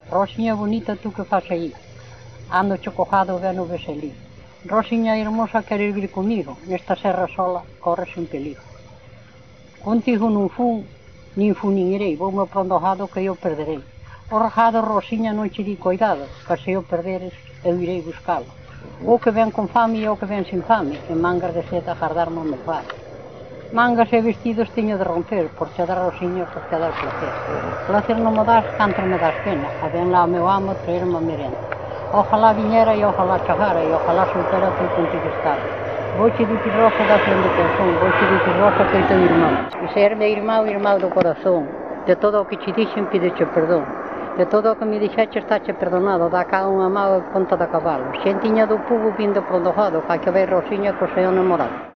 Rosiña bonita, tú que fas aí? Ando chocojado ben o veselí. Rosiña hermosa, queres vir comigo? Nesta serra sola, corres en peligro. Contigo non fun, nin irei, voume prondojado que eu perderei. O rajado, Rosiña, non che di cuidado, que se eu perderes, eu irei buscalo. O que ven con fame e o que ven sin fame, en mangas de seda agardarme me faz. Mangas e vestidos teño de romper, por che dar Rosiña, por che dar placer. Placer non me das, canto me das pena, a ven lá o meu amo traerme a merenda. Ojalá viñera e ojalá chagara, e ojalá soltera foi contigo estar. Vouche dicir Rosa da frente do corazón, vouche dicir Rosa que é teu irmão. E ser meu irmão do corazón, de todo o que che dixen pideche perdón. De todo o que me dixeche estáche perdonado, dá cá unha mao e ponta de cabalo. Xentiña do pugo vindo prondojado, ca que vai Rosiña co seu namorado.